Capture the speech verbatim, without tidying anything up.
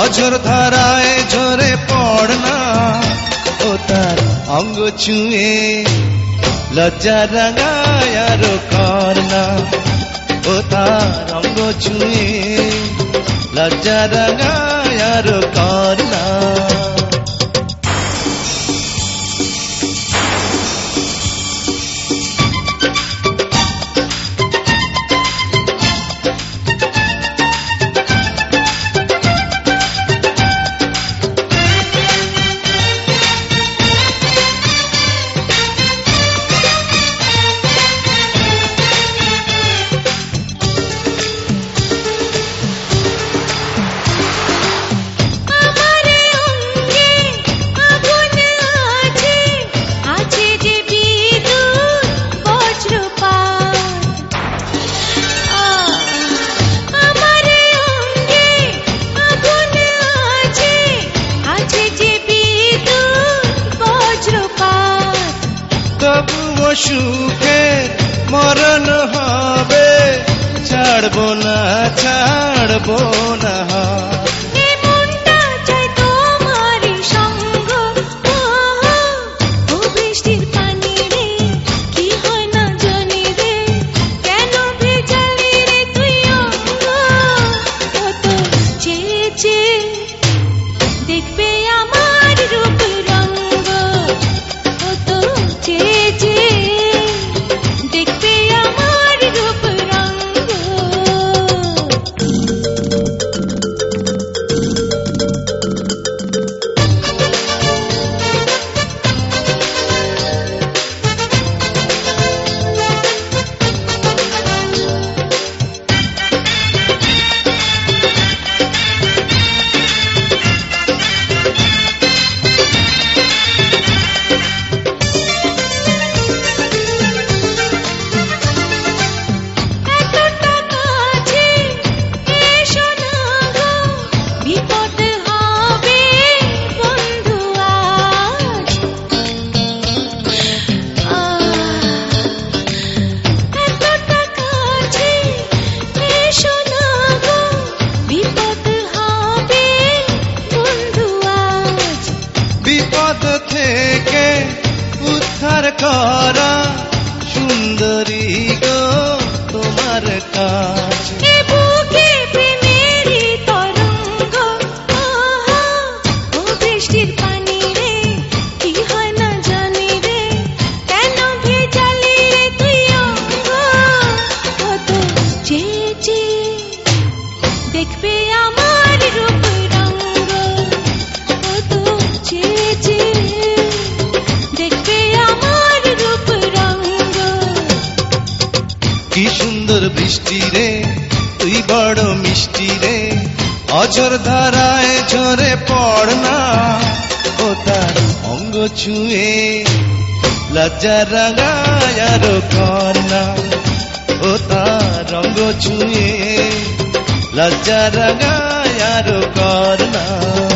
অঝোর ধারায় ঝরে পড় না, ও তার অঙ্গ ছুঁয়ে লজ্জা রাঙায় আরো কর না, ও তার অঙ্গ ছুঁয়ে লজ্জা রাঙায় আরো কর না। তবুও সুখে মরণ হবে, ছাড়বো না ছাড়বো না। বিপদ থেকে উদ্ধার করা সুন্দরী গো তোমার কাজ। বুকে প্রেমেরই তরঙ্গ, ও বৃষ্টির পানি রে, কি হয় না জানি রে, কেন ভেজালি রে তুই অঙ্গ, কত চেয়ে চেয়ে দেখবে আমার রূপ রঙ্গ, কত চেয়ে চেয়ে দেখবে আমার রূপ রঙ্গ। কি সুন্দর বৃষ্টি রে, তুই বড় মিষ্টি রে, অঝোর ধারায় ঝরে পড় না, ও তার অঙ্গ ছুঁয়ে লজ্জা রাঙায় আরো কর না, ও তার অঙ্গ ছুঁয়ে লজ্জা রাঙায় আরো কর না।